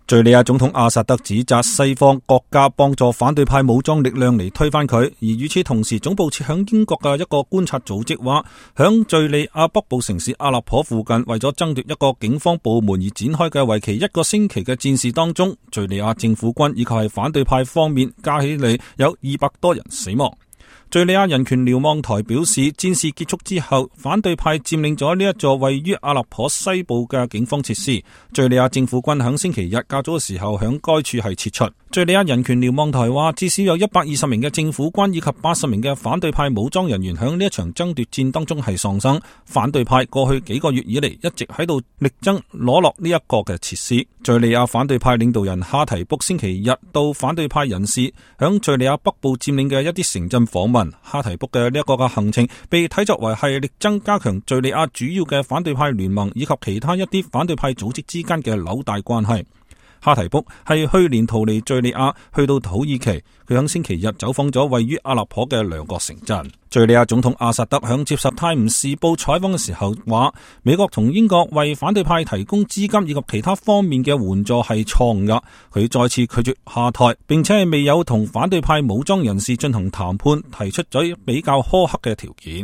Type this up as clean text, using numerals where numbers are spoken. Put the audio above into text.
敘利亞總統阿薩德指責西方國家幫助反對派武裝力量嚟推翻佢，而與此同時，總部設響英國嘅一個觀察組織話，響敘利亞北部城市阿勒頗附近，為咗爭奪一個警方部門而展開嘅為期1個星期嘅戰事當中，敘利亞政府軍以及係反對派方面加起嚟有200多人死亡。敘利亞人權瞭望台表示，戰事結束之後，反對派佔領咗呢一座位於阿勒頗西部嘅警方設施。敘利亞政府軍響星期日較早嘅時候響該處係撤出。敘利亞人權瞭望台話，至少有120名嘅政府軍以及80名嘅反對派武裝人員響呢一場爭奪戰當中係喪生。反對派過去幾個月以嚟一直喺度力爭攞落呢一個嘅設施。敘利亞反對派領導人哈提卜星期日到反對派人士響敘利亞北部佔領嘅一啲城鎮訪問。哈提卜嘅呢一個嘅行程被睇作為係力爭加強敘利亞主要嘅反對派聯盟以及其他一啲反對派組織之間嘅紐帶關係。哈提卜係去年逃離敘利亞去到土耳其，佢響星期日走訪咗位於阿勒頗嘅2個城鎮。敘利亞總統阿薩德響接受《泰晤士報》採訪嘅時候話，美國同英國為反對派提供資金以及其他方面嘅援助係錯誤㗎。佢再次拒絕下台，並且係未有同反對派武裝人士進行談判，提出咗比較苛刻嘅條件。